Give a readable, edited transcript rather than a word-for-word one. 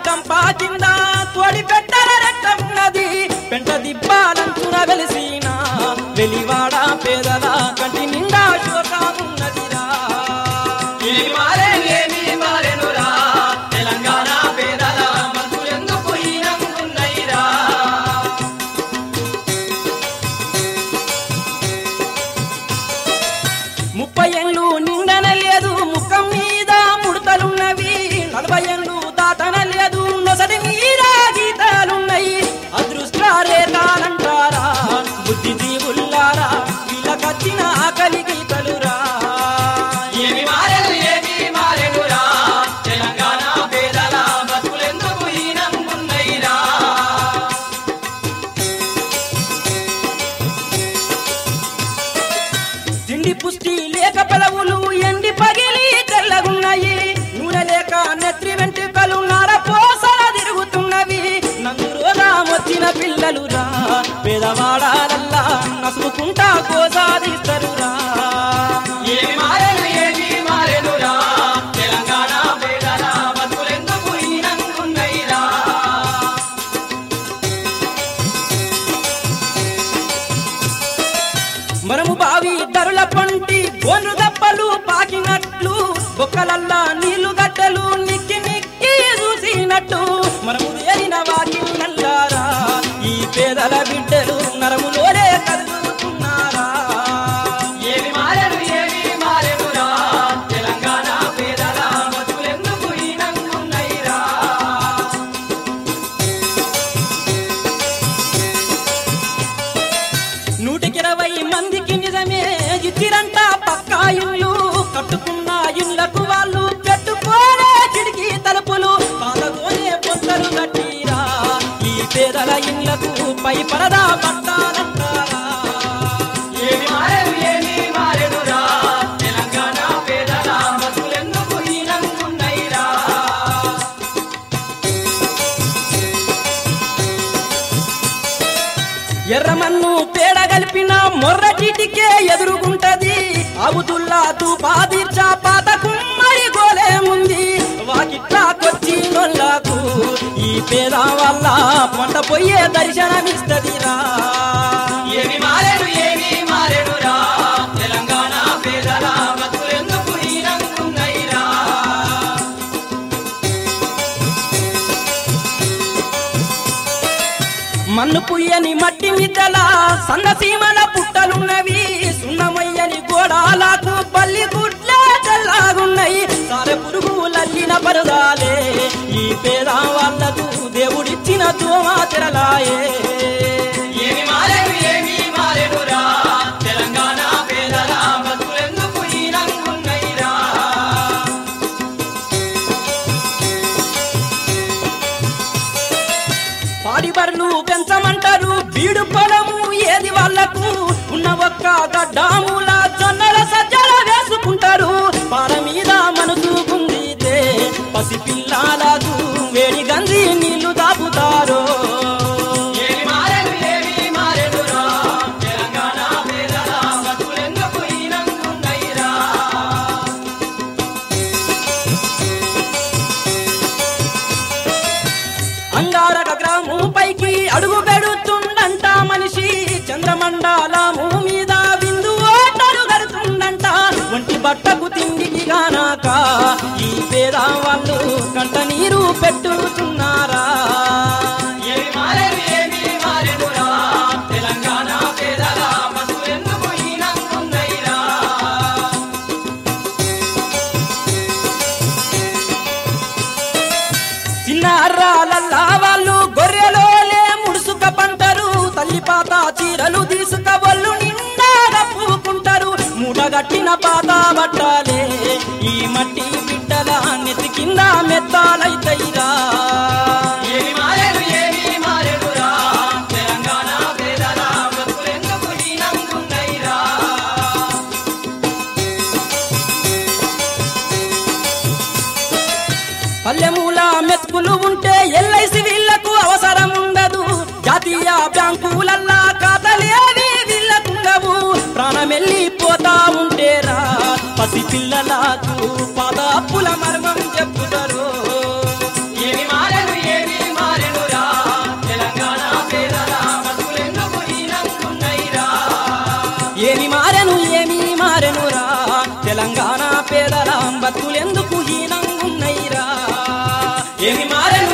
చంపా కింద తోడి పెట్టల రెట్టమున్నది పెంట దిబ్బాలంచున వెలిసిన వెలివాడ పేదల కంటి నిండా శోకమున్నదిరా తెలంగాణ పేదల బతులెందుకు హీనంగున్నయిరా 30 ఏళ్ళు నిండన లేదు ముఖం మీద ముడతలున్నవి 40 ఏళ్ళు దాటన లేదు నొసటి మీద గీతాలున్నాయి అదృష్ట రేఖాలంటారా బుద్ధి జీవుల్లారా వీళ్ళకచ్చిన ఆకలి గీతలురా ఏమి మారెనురా తెలంగాణ పేదల బతులెందుకు హీనంగున్నయిరా తిండి పుష్టి లేక పెలవులు ఎండి పగిలి తెల్లగున్నాయి నూనె లేక నెత్రి వెంట్రుకలు నరపోసల తిరుగుతున్నవి నందురోగా వచ్చిన పిల్లలురా పేదవాడాలల్లా నసుకుంటా కోసాదిస్తరురా ఏమి మారెనురా తెలంగాణ పేదల బతులెందుకు హీనంగున్నయిరా మనము బావి ధరుల పంటి బోను దప్పలు పాకినట్లు బొక్కలల్లా నీళ్లు గడ్డలు నిక్కి నిక్కి చూసినట్టు మనము వేరిన వాకి నల్లారా ఈ పేదల బిడ్డలు నరములోనే కదులుతున్నారా ఏమి మారెనురా తెలంగాణ పేదల బతులెందుకు హీనంగున్నయిరా నూటికి 20 మందికి నిజమే ఇచ్చిరంట పక్కా ఇల్లు కట్టుకున్న ఇళ్లకు వాళ్ళు పెట్టుకోలే కిటికీ తలుపులు పాతతోనే పొత్తలు కట్టిరా ఈ పేదల ఇళ్లకు పై పరదా పట్టాలంటారా ఏమి మారెనురా తెలంగాణ పేదల బతులెందుకు హీనంగున్నయిరా ఎర్రమన్ను పేడ కలిపిన మొర్రటిటికే ఎదురుగుంటది అవుతుల్లా తూపాదీర్చా పాత కుమ్మడి గోలేముంది వాకిట్లాకొచ్చి నొల్లకు ఈ పేద వల్ల పంట పోయే దర్శనమిస్తదిరా ఏమి మారెనురా తెలంగాణ పేదల బతులెందుకు హీనంగున్నయిరా మన్ను పుయ్యని మట్టి మిద్దల సన్నసీమల పుట్టలున్నవి సున్నమయ్యని గోడాలకు పల్లి గుడ్లే తెల్లాగున్నాయి సారె పురుగులల్లిన పరదాలే ఈ పేద వాళ్ళకు దేవుడిచ్చిన దోమ తెరలాయే ఏమి మారెనురా తెలంగాణ పేదల బతులెందుకు హీనంగున్నయిరా పాడి బర్లు పెంచమంటారు బీడు పొలము ఏది వాళ్లకు ఉన్న ఒక్క గడ్డాముల జొన్నల సజ్జల వేసుకుంటారు పార మీద మనసు గుందితే పసి పిల్లలకు వేడి గంజి నీళ్లు దాపుతారు ఏమి మారెనురా తెలంగాణ పేదల బతులెందుకు హీనంగున్నయిరా అంగారక గ్రామం పైకి అడుగు పెడుతుండంట మనిషి చంద్రమండలము మీద బిందు ఓటరు గడుతుండంట ఒంటి బట్టకు తిండికి గానాక ఈ పేద వాళ్ళు కంట నీరు పెట్టుతున్నారా ఏమి మారెనురా తెలంగాణ పేదల బతులెందుకు హీనంగున్నయిరా చిన్న అర్రాలల్లా వాళ్ళు గొర్రెలోలే ముడుసుక పంటరు తల్లి పాత చీరలు తీసుక వాళ్ళు నిండా కప్పుకుంటారు మూటగట్టిన పాత బట్టాలే ఈ మట్టి బిడ్డల నెత్తి కింద మెత్తాలైతయిరా ఏమి మారెనురా తెలంగాణ పేదల బతులెందుకు హీనంగున్నయిరా పల్లెమూల మెతుకులు ఉంటే ఎల్ఐసి వీళ్లకు అవసరం ఉండదు జాతీయ బ్యాంకులల్లా ఖాతాలేవి వీళ్ళకుండవు ప్రాణమెల్లిపోతా ఉంటేరా పసి పిల్లలకు పాత అప్పుల మర్మం చెప్పుతారు ఏమి ఏమి మారెను